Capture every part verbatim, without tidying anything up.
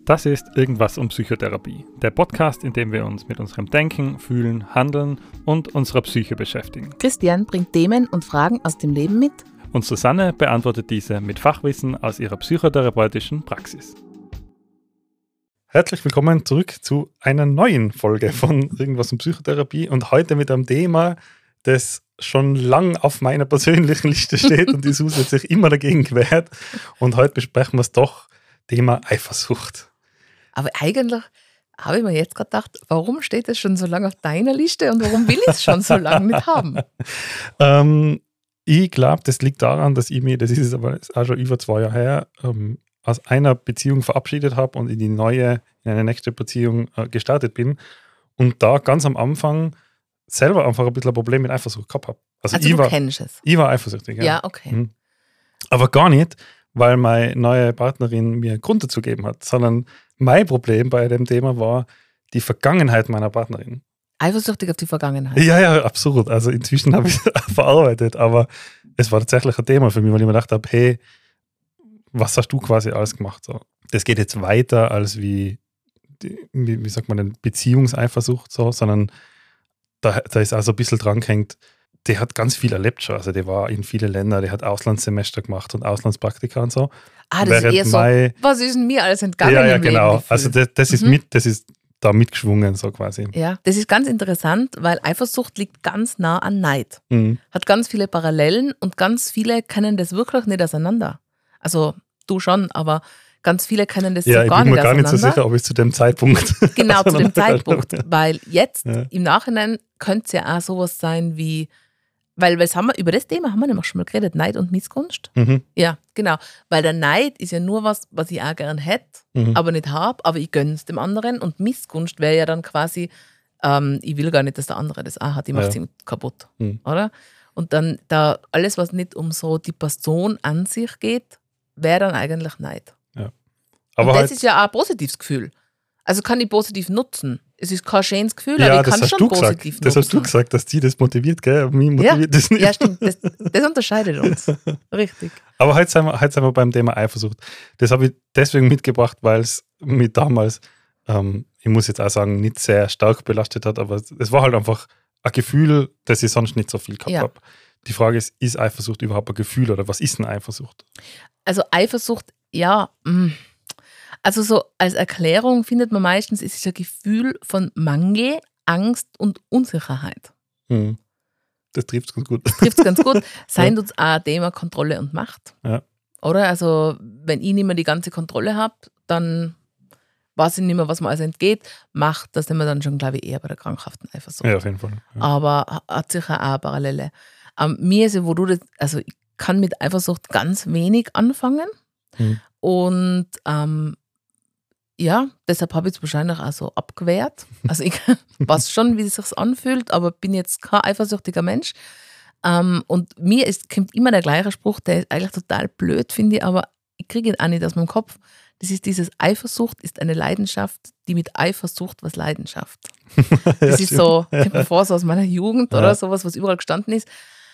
Das ist Irgendwas um Psychotherapie, der Podcast, in dem wir uns mit unserem Denken, Fühlen, Handeln und unserer Psyche beschäftigen. Christian bringt Themen und Fragen aus dem Leben mit. Und Susanne beantwortet diese mit Fachwissen aus ihrer psychotherapeutischen Praxis. Herzlich willkommen zurück zu einer neuen Folge von Irgendwas um Psychotherapie und heute mit einem Thema, das schon lang auf meiner persönlichen Liste steht und die Susi hat sich immer dagegen gewehrt. Und heute besprechen wir es doch, Thema Eifersucht. Aber eigentlich habe ich mir jetzt gerade gedacht, warum steht das schon so lange auf deiner Liste und warum will ich es schon so lange nicht haben? ähm, ich glaube, das liegt daran, dass ich mir, das ist aber auch schon über zwei Jahre her, ähm, aus einer Beziehung verabschiedet habe und in die neue, in eine nächste Beziehung äh, gestartet bin und da ganz am Anfang selber einfach ein bisschen ein Problem mit Eifersucht gehabt habe. Also, ich du war, kennst es? Ich war eifersüchtig, ja. Ja, okay. Mhm. Aber gar nicht, weil meine neue Partnerin mir Grund dazu gegeben hat, sondern mein Problem bei dem Thema war die Vergangenheit meiner Partnerin. Eifersüchtig auf die Vergangenheit? Ja, ja, absurd. Also inzwischen habe ich es verarbeitet, aber es war tatsächlich ein Thema für mich, weil ich mir gedacht habe, hey, was hast du quasi alles gemacht? So. Das geht jetzt weiter als wie, die, wie, wie sagt man denn, Beziehungseifersucht, so, sondern da, da ist also ein bisschen dran gehängt, der hat ganz viel erlebt schon. Also der war in viele Länder, der hat Auslandssemester gemacht und Auslandspraktika und so. Ah, das Während ist eher so, mein, was ist denn mir alles entgangen Ja, ja, im genau. Leben Also das, das ist mhm. mit, das ist da mitgeschwungen, so quasi. Ja, das ist ganz interessant, weil Eifersucht liegt ganz nah an Neid. Mhm. Hat ganz viele Parallelen und ganz viele kennen das wirklich nicht auseinander. Also du schon, aber ganz viele kennen das ja, so gar nicht auseinander. Ja, ich bin mir gar nicht so sicher, ob ich zu dem Zeitpunkt... Genau, zu dem Zeitpunkt, weil jetzt ja. im Nachhinein könnte es ja auch sowas sein wie, weil was haben wir, über das Thema haben wir nämlich schon mal geredet, Neid und Missgunst. Mhm. Ja, genau, weil der Neid ist ja nur was, was ich auch gern hätte, mhm. aber nicht habe, aber ich gönne es dem anderen und Missgunst wäre ja dann quasi, ähm, ich will gar nicht, dass der andere das auch hat, ich mache es ja. ihm kaputt, mhm. oder? Und dann da alles, was nicht um so die Person an sich geht, wäre dann eigentlich Neid. Ja. Aber und das halt, ist ja auch ein positives Gefühl. Also kann ich positiv nutzen. Es ist kein schönes Gefühl, ja, aber ich kann schon positiv gesagt. nutzen. Das hast du gesagt, dass die das motiviert, gell? Mich motiviert ja. das nicht. Ja, stimmt. Das, das unterscheidet uns. Richtig. Aber heute sind, wir, heute sind wir beim Thema Eifersucht. Das habe ich deswegen mitgebracht, weil es mich damals, ähm, ich muss jetzt auch sagen, nicht sehr stark belastet hat, aber es war halt einfach ein Gefühl, das ich sonst nicht so viel gehabt ja. habe. Die Frage ist, ist Eifersucht überhaupt ein Gefühl oder was ist eine Eifersucht? Also Eifersucht, ja, mh. Also so als Erklärung findet man meistens, es ist ein Gefühl von Mangel, Angst und Unsicherheit. Hm. Das trifft es ganz gut. Das trifft es ganz gut. Seien uns auch Thema Kontrolle und Macht. Ja. Oder? Also wenn ich nicht mehr die ganze Kontrolle habe, dann weiß ich nicht mehr, was mir alles entgeht. Macht, das sind wir dann schon, glaube ich, eher bei der krankhaften Eifersucht. Ja, auf jeden Fall. Ja. Aber hat sicher auch eine Parallele. Ähm, mir ist ja, wo du das, also ich kann mit Eifersucht ganz wenig anfangen. Hm. Und ähm, ja, deshalb habe ich es wahrscheinlich auch so abgewehrt. Also ich weiß schon, wie es sich anfühlt, aber bin jetzt kein eifersüchtiger Mensch. Ähm, und mir ist, kommt immer der gleiche Spruch, der ist eigentlich total blöd, finde ich, aber ich kriege ihn auch nicht aus meinem Kopf. Das ist dieses Eifersucht ist eine Leidenschaft, die mit Eifersucht was Leidenschaft. Das ja, ist so, kommt mir vor, so aus meiner Jugend ja. oder sowas, was überall gestanden ist.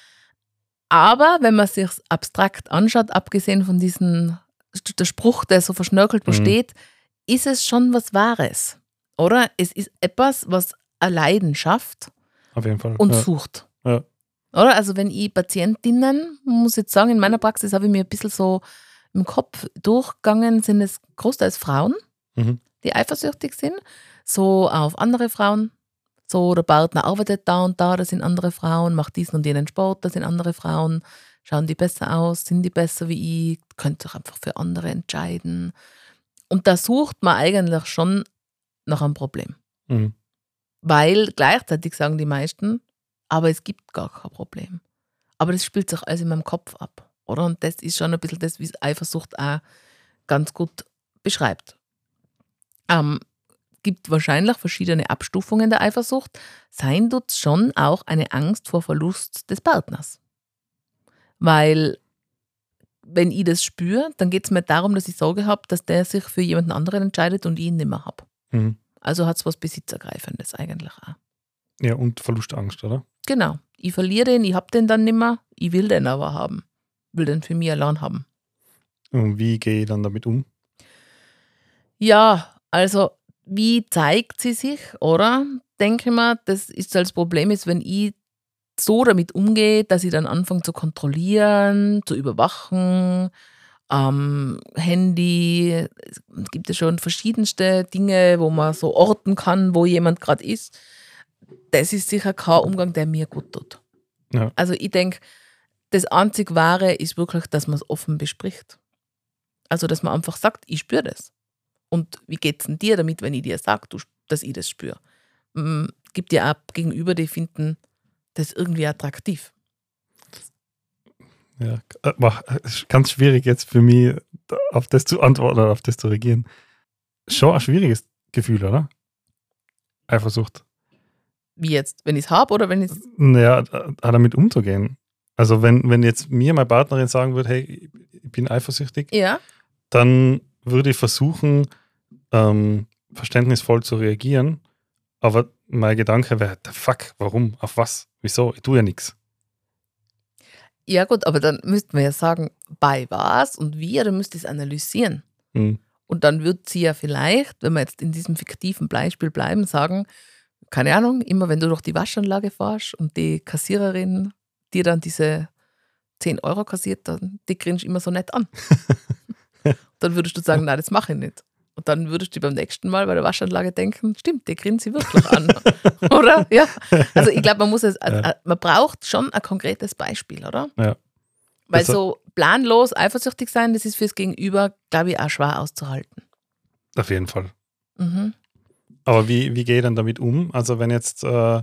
Aber wenn man sich abstrakt anschaut, abgesehen von diesem, der Spruch, der so verschnörkelt besteht, mhm. ist es schon was Wahres, oder? Es ist etwas, was eine Leidenschaft Auf jeden Fall. und ja. sucht. Ja. Oder? Also wenn ich Patientinnen, muss ich jetzt sagen, in meiner Praxis habe ich mir ein bisschen so im Kopf durchgegangen, sind es großteils Frauen, mhm. die eifersüchtig sind, so auf andere Frauen. So, der Partner arbeitet da und da, das sind andere Frauen, macht diesen und jenen Sport, das sind andere Frauen, schauen die besser aus, sind die besser wie ich, könnt ihr einfach für andere entscheiden. Und da sucht man eigentlich schon nach einem Problem. Mhm. Weil gleichzeitig sagen die meisten, aber es gibt gar kein Problem. Aber das spielt sich alles in meinem Kopf ab, oder? Und das ist schon ein bisschen das, wie Eifersucht auch ganz gut beschreibt. Ähm, gibt wahrscheinlich verschiedene Abstufungen der Eifersucht. Sein tut schon auch eine Angst vor Verlust des Partners. Weil wenn ich das spüre, dann geht es mir darum, dass ich Sorge habe, dass der sich für jemanden anderen entscheidet und ich ihn nicht mehr habe. Mhm. Also hat es was Besitzergreifendes eigentlich auch. Ja, und Verlustangst, oder? Genau. Ich verliere den, ich habe den dann nicht mehr, ich will den aber haben. Will den für mich allein haben. Und wie gehe ich dann damit um? Ja, also wie zeigt sie sich, oder? Denke ich mir, das ist das Problem ist, wenn ich so damit umgehe, dass ich dann anfange zu kontrollieren, zu überwachen, ähm, Handy, es gibt ja schon verschiedenste Dinge, wo man so orten kann, wo jemand gerade ist. Das ist sicher kein Umgang, der mir gut tut. Ja. Also ich denke, das einzig Wahre ist wirklich, dass man es offen bespricht. Also dass man einfach sagt, ich spüre das. Und wie geht es denn dir damit, wenn ich dir sage, dass ich das spüre? Es gibt ja auch Gegenüber, die finden das irgendwie attraktiv. Ja, ganz schwierig jetzt für mich, auf das zu antworten oder auf das zu reagieren. Schon ein schwieriges Gefühl, oder? Eifersucht. Wie jetzt? Wenn ich es habe oder wenn ich es... Naja, damit umzugehen. Also wenn, wenn jetzt mir meine Partnerin sagen würde, hey, ich bin eifersüchtig, ja. dann würde ich versuchen, ähm, verständnisvoll zu reagieren. Aber mein Gedanke wäre, der fuck, warum, auf was, wieso, ich tue ja nichts. Ja gut, aber dann müssten wir ja sagen, bei was und wie, oder müsst ihr es analysieren. Hm. Und dann wird sie ja vielleicht, wenn wir jetzt in diesem fiktiven Beispiel bleiben, sagen, keine Ahnung, immer wenn du durch die Waschanlage fährst und die Kassiererin dir dann diese zehn Euro kassiert, dann die grinst immer so nett an. Dann würdest du sagen, nein, das mache ich nicht. Und dann würdest du beim nächsten Mal bei der Waschanlage denken, stimmt, die grinst sie wirklich an. Oder? Ja. Also ich glaube, man muss es, also, Ja. man braucht schon ein konkretes Beispiel, oder? Ja. Weil Also- so planlos eifersüchtig sein, das ist fürs Gegenüber, glaube ich, auch schwer auszuhalten. Auf jeden Fall. Mhm. Aber wie, wie gehe ich dann damit um? Also wenn jetzt, äh,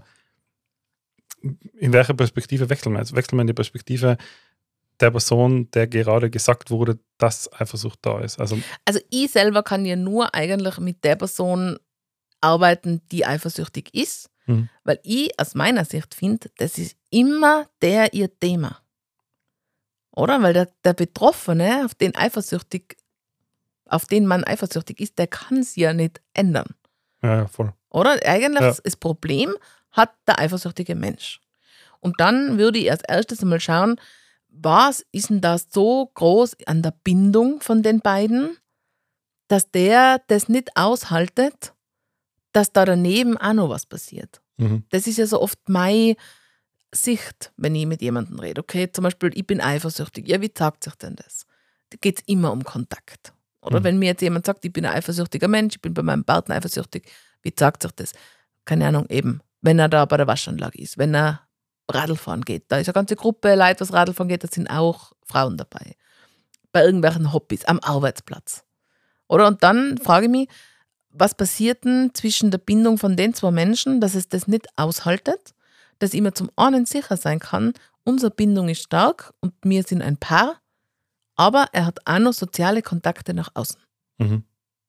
in welcher Perspektive wechseln wir jetzt? Wechseln wir in die Perspektive der Person, der gerade gesagt wurde, dass Eifersucht da ist. Also Also ich selber kann ja nur eigentlich mit der Person arbeiten, die eifersüchtig ist, Mhm. weil ich aus meiner Sicht finde, das ist immer der ihr Thema. Oder? Weil der, der Betroffene, auf den eifersüchtig, auf den man eifersüchtig ist, der kann es ja nicht ändern. ja, ja, voll. Oder? Eigentlich Ja. das Problem hat der eifersüchtige Mensch. Und dann würde ich als erstes einmal schauen, was ist denn da so groß an der Bindung von den beiden, dass der das nicht aushaltet, dass da daneben auch noch was passiert. Mhm. Das ist ja so oft meine Sicht, wenn ich mit jemandem rede. Okay, zum Beispiel, ich bin eifersüchtig. Ja, wie zeigt sich denn das? Da geht es immer um Kontakt. Oder Mhm. wenn mir jetzt jemand sagt, ich bin ein eifersüchtiger Mensch, ich bin bei meinem Partner eifersüchtig, wie zeigt sich das? Keine Ahnung, eben, wenn er da bei der Waschanlage ist, wenn er Radlfahren geht. Da ist eine ganze Gruppe Leute, was Radlfahren geht, da sind auch Frauen dabei. Bei irgendwelchen Hobbys, am Arbeitsplatz. Oder? Und dann frage ich mich, was passiert denn zwischen der Bindung von den zwei Menschen, dass es das nicht aushaltet, dass ich mir zum einen sicher sein kann, unsere Bindung ist stark und wir sind ein Paar, aber er hat auch noch soziale Kontakte nach außen. Mhm.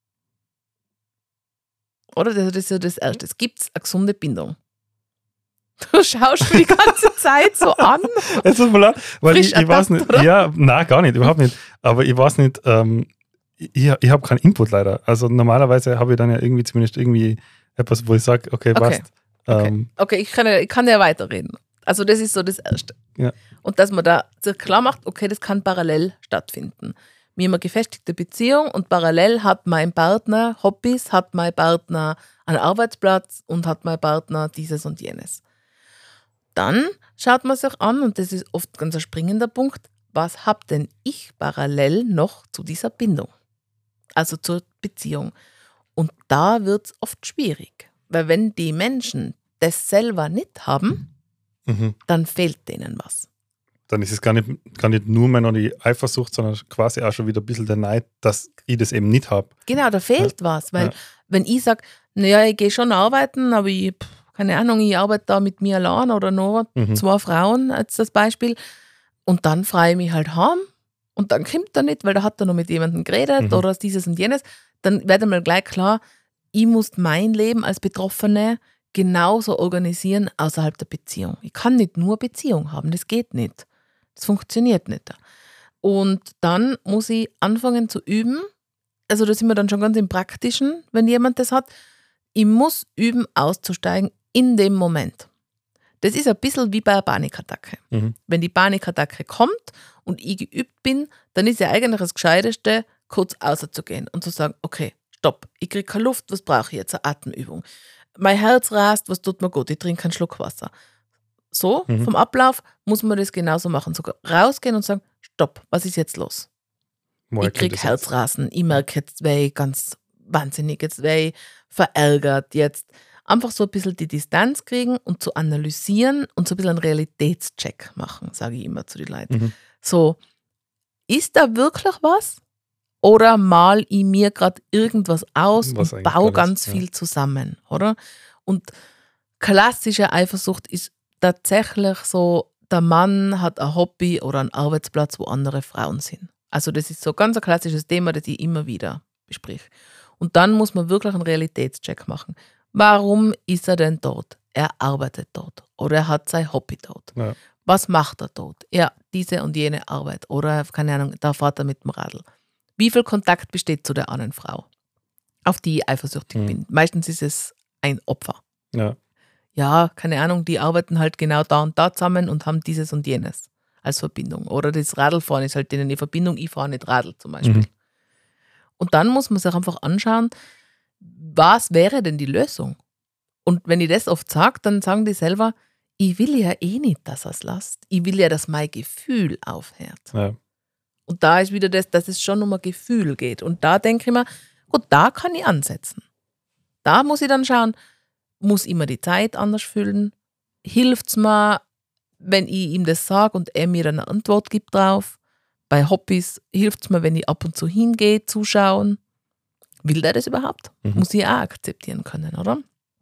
Oder? Das ist ja das Erste. Es gibt eine gesunde Bindung. Du schaust mir die ganze Zeit so an. Es tut mir leid, weil Frisch ich, ich weiß ertappt, nicht, oder? ja, nein, gar nicht, überhaupt nicht. Aber ich weiß nicht, ähm, ich, ich habe keinen Input leider. Also normalerweise habe ich dann ja irgendwie zumindest irgendwie etwas, wo ich sage, okay, Okay. passt. Okay, Ähm, okay ich, kann ja, ich kann ja weiterreden. Also das ist so das Erste. Ja. Und dass man da sich klar macht, okay, das kann parallel stattfinden. Wir haben eine gefestigte Beziehung und parallel hat mein Partner Hobbys, hat mein Partner einen Arbeitsplatz und hat mein Partner dieses und jenes. Dann schaut man sich an, und das ist oft ganz ein springender Punkt, was habe denn ich parallel noch zu dieser Bindung? Also zur Beziehung. Und da wird es oft schwierig, weil wenn die Menschen das selber nicht haben, mhm. dann fehlt denen was. Dann ist es gar nicht, gar nicht nur mehr noch die Eifersucht, sondern quasi auch schon wieder ein bisschen der Neid, dass ich das eben nicht habe. Genau, da fehlt was, weil Ja. wenn ich sage, naja, ich gehe schon arbeiten, aber ich, pff, keine Ahnung, ich arbeite da mit mir allein oder noch Mhm. zwei Frauen als das Beispiel, und dann freue ich mich halt heim und dann kommt er nicht, weil da hat er noch mit jemandem geredet Mhm. oder dieses und jenes, dann wird einmal gleich klar, ich muss mein Leben als Betroffene genauso organisieren außerhalb der Beziehung. Ich kann nicht nur Beziehung haben, das geht nicht. Das funktioniert nicht. Und dann muss ich anfangen zu üben. Also da sind wir dann schon ganz im Praktischen, wenn jemand das hat. Ich muss üben, auszusteigen in dem Moment. Das ist ein bisschen wie bei einer Panikattacke. Mhm. Wenn die Panikattacke kommt und ich geübt bin, dann ist ja eigentlich das Gescheiteste, kurz rauszugehen und zu sagen, okay, stopp, ich kriege keine Luft, was brauche ich jetzt? Eine Atemübung. Mein Herz rast, was tut mir gut? Ich trinke einen Schluck Wasser. So, mhm. vom Ablauf muss man das genauso machen. Sogar rausgehen und sagen, stopp, was ist jetzt los? Woher ich kriege Herzrasen, ich merke jetzt weh, ganz wahnsinnig jetzt weh, verärgert jetzt. Einfach so ein bisschen die Distanz kriegen und zu analysieren und so ein bisschen einen Realitätscheck machen, sage ich immer zu den Leuten. Mhm. So, ist da wirklich was? Oder mal ich mir gerade irgendwas aus was und baue ganz ist, viel ja. zusammen, oder? Und klassische Eifersucht ist tatsächlich so, der Mann hat ein Hobby oder einen Arbeitsplatz, wo andere Frauen sind. Also das ist so ganz ein klassisches Thema, das ich immer wieder bespreche. Und dann muss man wirklich einen Realitätscheck machen. Warum ist er denn dort? Er arbeitet dort oder er hat sein Hobby dort. Ja. Was macht er dort? Ja, diese und jene Arbeit oder, keine Ahnung, da fährt er mit dem Radl. Wie viel Kontakt besteht zu der anderen Frau, auf die ich eifersüchtig mhm. bin? Meistens ist es ein Opfer. Ja. Ja, keine Ahnung, die arbeiten halt genau da und da zusammen und haben dieses und jenes als Verbindung. Oder das Radlfahren ist halt denen eine Verbindung, ich fahre nicht Radl zum Beispiel. Mhm. Und dann muss man sich einfach anschauen, was wäre denn die Lösung? Und wenn ich das oft sage, dann sagen die selber, ich will ja eh nicht, dass er es lässt. Ich will ja, dass mein Gefühl aufhört. Ja. Und da ist wieder das, dass es schon um ein Gefühl geht. Und da denke ich mir, gut, da kann ich ansetzen. Da muss ich dann schauen, muss ich mir die Zeit anders füllen? Hilft es mir, wenn ich ihm das sage und er mir eine Antwort gibt drauf? Bei Hobbys hilft es mir, wenn ich ab und zu hingehe, zuschauen. Will der das überhaupt? Mhm. Muss ich auch akzeptieren können, oder?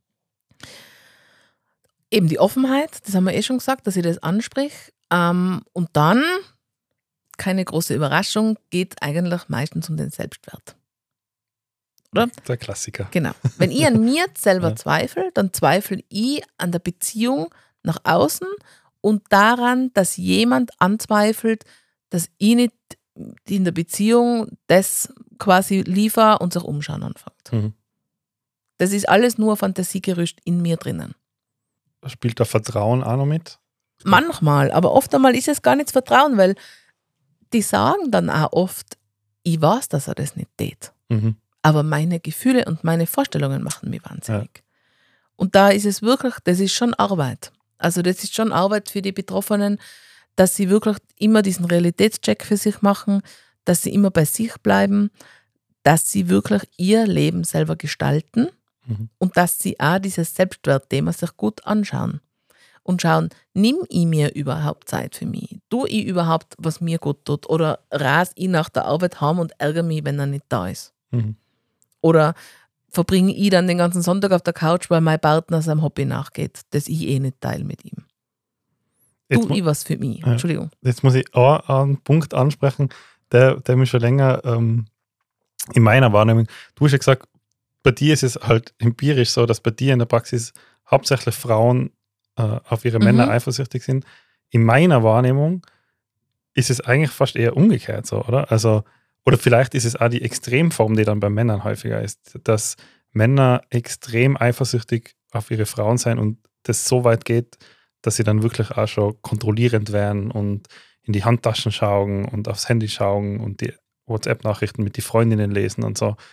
Eben die Offenheit, das haben wir eh schon gesagt, dass ich das anspreche. Ähm, und dann, keine große Überraschung, geht eigentlich meistens um den Selbstwert. Oder? Der Klassiker. Genau. Wenn ich an mir selber ja. zweifle, dann zweifle ich an der Beziehung nach außen und daran, dass jemand anzweifelt, dass ich nicht in der Beziehung das quasi liefere und sich umschauen anfängt. Mhm. Das ist alles nur Fantasiegerüst in mir drinnen. Spielt da Vertrauen auch noch mit? Manchmal, aber oft einmal ist es gar nicht das Vertrauen, weil die sagen dann auch oft, ich weiß, dass er das nicht tät. Mhm. Aber meine Gefühle und meine Vorstellungen machen mich wahnsinnig. Ja. Und da ist es wirklich, das ist schon Arbeit. Also das ist schon Arbeit für die Betroffenen, dass sie wirklich immer diesen Realitätscheck für sich machen, dass sie immer bei sich bleiben, dass sie wirklich ihr Leben selber gestalten mhm. und dass sie auch dieses Selbstwertthema sich gut anschauen. Und schauen, nimm ich mir überhaupt Zeit für mich? Tue ich überhaupt, was mir gut tut? Oder ras ich nach der Arbeit heim und ärgere mich, wenn er nicht da ist? Mhm. Oder verbringe ich dann den ganzen Sonntag auf der Couch, weil mein Partner seinem Hobby nachgeht, das ich eh nicht teile mit ihm. Tue ich was für mich? Ja. Entschuldigung. Jetzt muss ich auch einen Punkt ansprechen, der, der mich schon länger ähm, in meiner Wahrnehmung, du hast ja gesagt, bei dir ist es halt empirisch so, dass bei dir in der Praxis hauptsächlich Frauen äh, auf ihre mhm. Männer eifersüchtig sind. In meiner Wahrnehmung ist es eigentlich fast eher umgekehrt so, oder? Also, oder vielleicht ist es auch die Extremform, die dann bei Männern häufiger ist, dass Männer extrem eifersüchtig auf ihre Frauen sein und das so weit geht, dass sie dann wirklich auch schon kontrollierend werden und in die Handtaschen schauen und aufs Handy schauen und die WhatsApp-Nachrichten mit den Freundinnen lesen und so.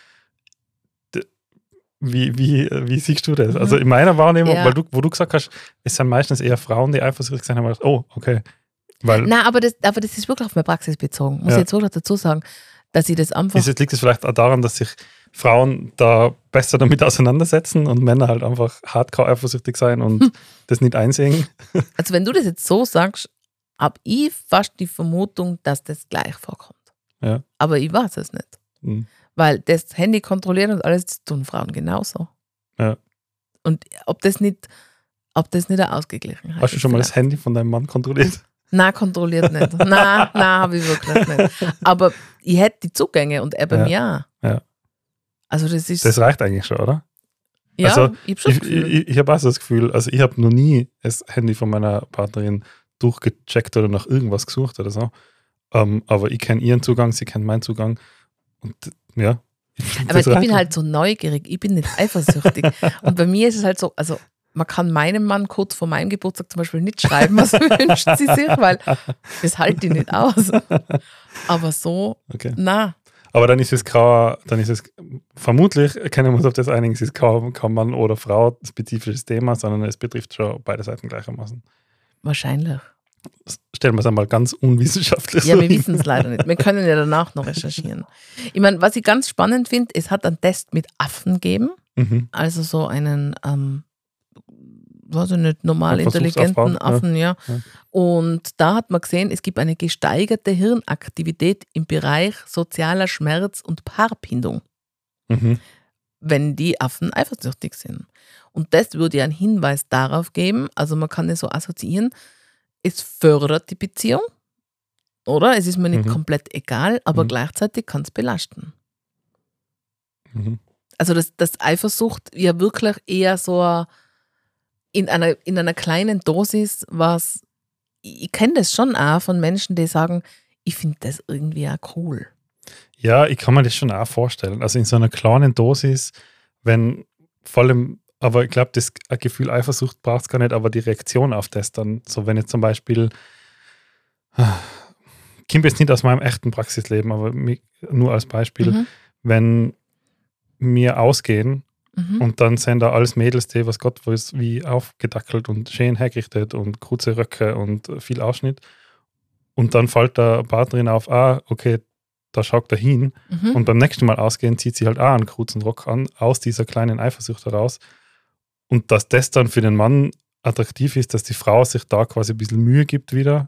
Wie, wie, wie siehst du das? Also in meiner Wahrnehmung, ja. weil du, wo du gesagt hast, es sind meistens eher Frauen, die eifersüchtig sind, haben wir gedacht, oh, okay. Weil Nein, aber das, aber das ist wirklich auf meine Praxis bezogen. Muss ja. ich jetzt wirklich dazu sagen, dass ich das einfach... Ist es, liegt es vielleicht auch daran, dass sich Frauen da besser damit auseinandersetzen und Männer halt einfach hardcore eifersüchtig sein und hm. das nicht einsehen? Also wenn du das jetzt so sagst, habe ich fast die Vermutung, dass das gleich vorkommt. Ja. Aber ich weiß es nicht. Hm. Weil das Handy kontrollieren und alles, das tun Frauen genauso. Ja. Und ob das nicht, ob das nicht eine Ausgeglichenheit ist. Hast du schon mal das Handy von deinem Mann kontrolliert? Nein, kontrolliert nicht. Nein, nein, habe ich wirklich nicht. Aber ich hätte die Zugänge und er bei ja. mir auch. Ja. Also das ist... Das reicht eigentlich schon, oder? Ja, also, ich habe schon das ich, Gefühl. Ich, ich habe auch so das Gefühl, also ich habe noch nie das Handy von meiner Partnerin durchgecheckt oder nach irgendwas gesucht oder so. Um, aber ich kenne ihren Zugang, sie kennt meinen Zugang. Und ja. Aber ich bin halt so neugierig, ich bin nicht eifersüchtig. Und bei mir ist es halt so, also man kann meinem Mann kurz vor meinem Geburtstag zum Beispiel nicht schreiben, was wünscht sie sich, weil das halte ich nicht aus. Aber so, okay. na. Aber dann ist es kein, dann ist es vermutlich, können wir uns auf das einigen, es ist kein, kein Mann oder Frau spezifisches Thema, sondern es betrifft schon beide Seiten gleichermaßen. Wahrscheinlich. Stellen wir es einmal ganz unwissenschaftlich Ja, so wir hin. wissen es leider nicht. Wir können ja danach noch recherchieren. Ich meine, was ich ganz spannend finde, es hat einen Test mit Affen gegeben, Mhm. also so einen, ähm, weiß ich nicht, normal Ein intelligenten Versuchsaufbau, ja. Affen, ja. Ja. Und da hat man gesehen, es gibt eine gesteigerte Hirnaktivität im Bereich sozialer Schmerz und Paarbindung, Mhm. wenn die Affen eifersüchtig sind. Und das würde ja einen Hinweis darauf geben, also man kann es so assoziieren, es fördert die Beziehung, oder? Es ist mir nicht Mhm. komplett egal, aber Mhm. gleichzeitig kann es belasten. Mhm. Also dass das Eifersucht ja wirklich eher so in einer, in einer kleinen Dosis was, ich, ich kenne das schon auch von Menschen, die sagen, ich finde das irgendwie auch cool. Ja, ich kann mir das schon auch vorstellen. Also in so einer kleinen Dosis, wenn vor allem, aber ich glaube, das ein Gefühl Eifersucht braucht es gar nicht, aber die Reaktion auf das dann, so wenn jetzt zum Beispiel, kommt jetzt nicht aus meinem echten Praxisleben, aber mi- nur als Beispiel, Mhm. wenn wir ausgehen Mhm. und dann sind da alles Mädels, die was Gott weiß, wie aufgedackelt und schön hergerichtet und kurze Röcke und viel Ausschnitt und dann fällt der Partnerin auf, ah, okay, da schaut er hin. Mhm. Und beim nächsten Mal ausgehen zieht sie halt auch einen kurzen Rock an, aus dieser kleinen Eifersucht heraus. Und dass das dann für den Mann attraktiv ist, dass die Frau sich da quasi ein bisschen Mühe gibt wieder.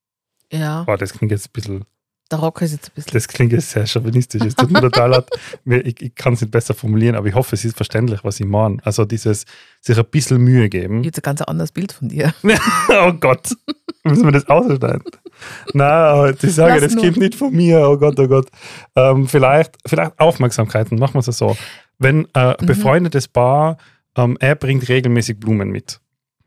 Ja, Boah, das klingt jetzt ein bisschen, der Rock ist jetzt ein bisschen. das klingt jetzt sehr chauvinistisch. Es tut mir total leid. Mir- Ich, ich kann es nicht besser formulieren, aber ich hoffe, es ist verständlich, was ich meine. Also dieses, sich ein bisschen Mühe geben. Ich habe jetzt ein ganz anderes Bild von dir. Oh Gott, müssen wir das ausschneiden? Nein, aber ich sage, Lass das nur. kommt nicht von mir, oh Gott, oh Gott. Ähm, vielleicht, vielleicht Aufmerksamkeiten, machen wir es so. Wenn äh, ein Mhm. befreundetes Paar, ähm, er bringt regelmäßig Blumen mit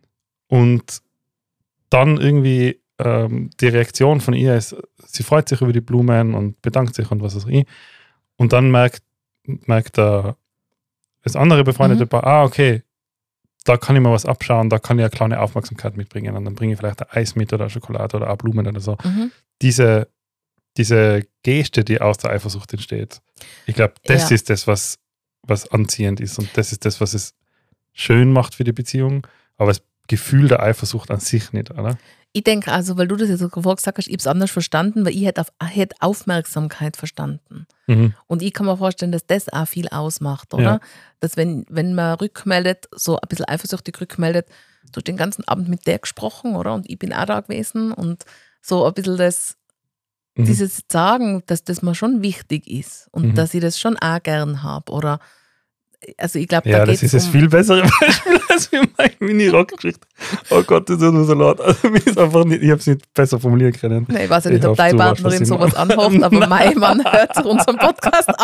und dann irgendwie ähm, die Reaktion von ihr ist, sie freut sich über die Blumen und bedankt sich und was weiß ich. Und dann merkt, merkt äh, das andere befreundete Mhm. Paar, ah, okay, da kann ich mal was abschauen, da kann ich eine kleine Aufmerksamkeit mitbringen und dann bringe ich vielleicht ein Eis mit oder Schokolade oder auch Blumen oder so. Mhm. Diese, diese Geste, die aus der Eifersucht entsteht, ich glaube, das Ja. ist das, was, was anziehend ist und das ist das, was es schön macht für die Beziehung, aber das Gefühl der Eifersucht an sich nicht, oder? Ich denke also, weil du das jetzt vorher gesagt hast, ich habe es anders verstanden, weil ich hätte auf, hätte Aufmerksamkeit verstanden. Mhm. Und ich kann mir vorstellen, dass das auch viel ausmacht, oder? Ja. Dass wenn, wenn man rückmeldet, so ein bisschen eifersüchtig rückmeldet, du hast den ganzen Abend mit der gesprochen, oder? Und ich bin auch da gewesen und so ein bisschen das, Mhm. dieses Sagen, dass das mir schon wichtig ist und Mhm. dass ich das schon auch gern habe, oder? Also ich glaube, Ja, da das geht ist es das um... viel bessere Beispiel als für meine Mini-Rock-Geschichte. Oh Gott, das ist nur so laut. Also, mir ist einfach nicht, ich habe es nicht besser formulieren können. Nee, ich weiß ja Ich nicht, ob hoffe, deine du weißt, was Partnerin ich sowas meine. anhört, aber mein Mann hört sich unseren Podcast an.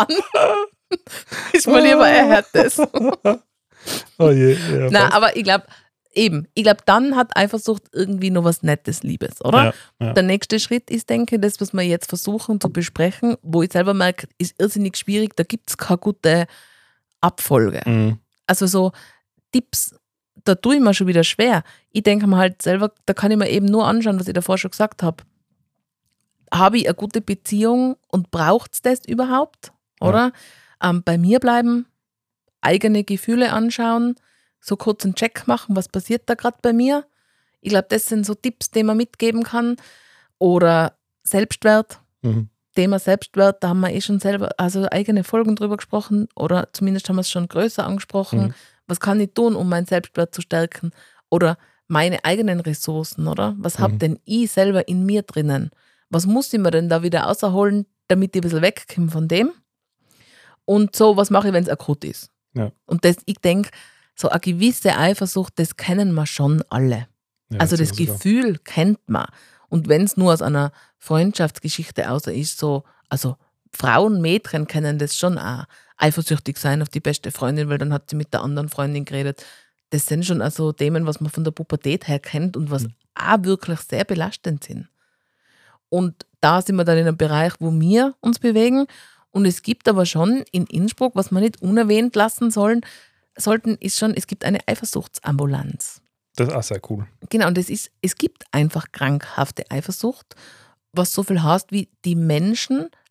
Ist mir lieber, er hört das. Oh je, ja, Nein, fast. aber ich glaube, eben, ich glaube, dann hat Eifersucht irgendwie noch was Nettes, Liebes, oder? Ja, ja. Der nächste Schritt ist, denke ich, das, was wir jetzt versuchen zu besprechen, wo ich selber merke, ist irrsinnig schwierig, da gibt es keine gute Abfolge. Mhm. Also so Tipps, da tue ich mir schon wieder schwer. Ich denke mir halt selber, da kann ich mir eben nur anschauen, was ich davor schon gesagt habe. Habe ich eine gute Beziehung und braucht es das überhaupt? Oder? Ähm, bei mir bleiben, eigene Gefühle anschauen, so kurz einen Check machen, was passiert da gerade bei mir. Ich glaube, das sind so Tipps, die man mitgeben kann. Oder Selbstwert. Mhm. Thema Selbstwert, da haben wir eh schon selber, also eigene Folgen drüber gesprochen oder zumindest haben wir es schon größer angesprochen. Mhm. Was kann ich tun, um meinen Selbstwert zu stärken? Oder meine eigenen Ressourcen, oder? Was Mhm. hab denn ich selber in mir drinnen? Was muss ich mir denn da wieder rausholen, damit ich ein bisschen wegkomme von dem? Und so, was mache ich, wenn es akut ist? Ja. Und das, ich denke, so eine gewisse Eifersucht, das kennen wir schon alle. Ja, Also das ist sogar- Gefühl kennt man. Und wenn es nur aus einer Freundschaftsgeschichte außer ist, so, also Frauen, Mädchen kennen das schon auch. Eifersüchtig sein auf die beste Freundin, weil dann hat sie mit der anderen Freundin geredet. Das sind schon also Themen, was man von der Pubertät her kennt und was Mhm. auch wirklich sehr belastend sind. Und da sind wir dann in einem Bereich, wo wir uns bewegen. Und es gibt aber schon in Innsbruck, was wir nicht unerwähnt lassen sollen, sollten, ist schon, es gibt eine Eifersuchtsambulanz. Das ist auch sehr cool. Genau, und es, ist, es gibt einfach krankhafte Eifersucht, was so viel heißt wie die Menschen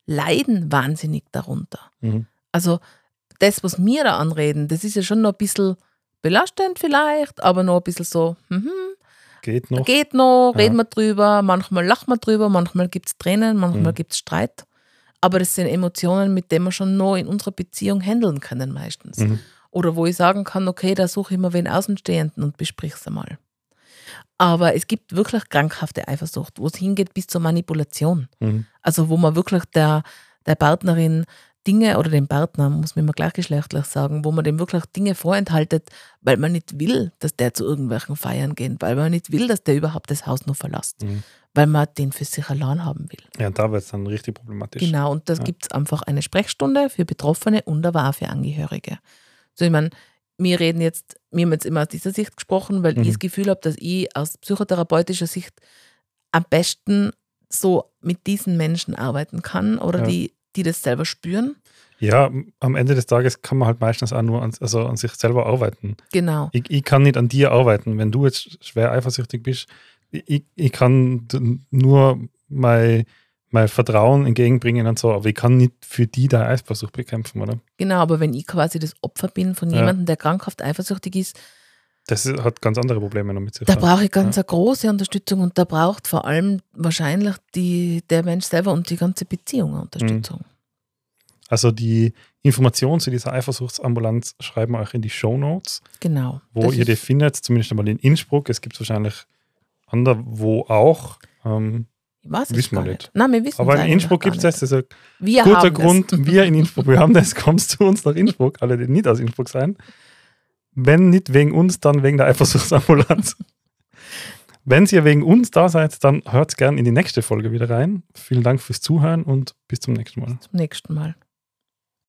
leiden wahnsinnig darunter. Mhm. Also das, was wir da anreden, das ist ja schon noch ein bisschen belastend vielleicht, aber noch ein bisschen so, mhm, Geht noch. geht noch, Ja. reden wir drüber, manchmal lachen wir drüber, manchmal gibt es Tränen, manchmal Mhm. gibt es Streit. Aber das sind Emotionen, mit denen wir schon noch in unserer Beziehung handeln können meistens. Mhm. Oder wo ich sagen kann, okay, da suche ich mir wen Außenstehenden und besprich es einmal. Aber es gibt wirklich krankhafte Eifersucht, wo es hingeht bis zur Manipulation. Mhm. Also wo man wirklich der, der Partnerin Dinge oder dem Partner, muss man immer gleichgeschlechtlich sagen, wo man dem wirklich Dinge vorenthaltet, weil man nicht will, dass der zu irgendwelchen Feiern geht, weil man nicht will, dass der überhaupt das Haus noch verlässt, Mhm. weil man den für sich allein haben will. Ja, da wird es dann richtig problematisch. Genau, und da Ja. gibt es einfach eine Sprechstunde für Betroffene und aber auch für Angehörige. So, ich meine, wir reden jetzt, wir haben jetzt immer aus dieser Sicht gesprochen, weil Mhm. ich das Gefühl habe, dass ich aus psychotherapeutischer Sicht am besten so mit diesen Menschen arbeiten kann oder Ja. die, die das selber spüren. Ja, am Ende des Tages kann man halt meistens auch nur an, also an sich selber arbeiten. Genau, Ich, ich kann nicht an dir arbeiten, wenn du jetzt schwer eifersüchtig bist. Ich, ich kann d- nur mein, mein Vertrauen entgegenbringen und so, aber ich kann nicht für die deine Eifersucht bekämpfen, oder? genau, aber wenn ich quasi das Opfer bin von Ja. jemandem, der krankhaft eifersüchtig ist, Das ist- hat ganz andere Probleme noch mit sich. da ja. brauche ich ganz eine große Unterstützung und da braucht vor allem wahrscheinlich die, der Mensch selber und die ganze Beziehung eine Unterstützung. Also die Informationen zu dieser Eifersuchtsambulanz schreiben wir euch in die Shownotes, Genau. wo Das ihr die ist- findet, zumindest einmal in Innsbruck. Es gibt wahrscheinlich anderwo auch. Ähm, Ich weiß es wissen wir gar nicht. nicht. Nein, wir wissen aber es in eigentlich Innsbruck gar gibt es das. nicht. Das ist ein Wir guter haben Grund. Das. Wir in Innsbruck, wir haben das, kommst zu uns nach Innsbruck, alle, die nicht aus Innsbruck sein. Wenn nicht wegen uns, dann wegen der Eifersuchtsambulanz. Wenn ihr wegen uns da seid, dann hört gerne in die nächste Folge wieder rein. Vielen Dank fürs Zuhören und bis zum nächsten Mal. Zum nächsten Mal.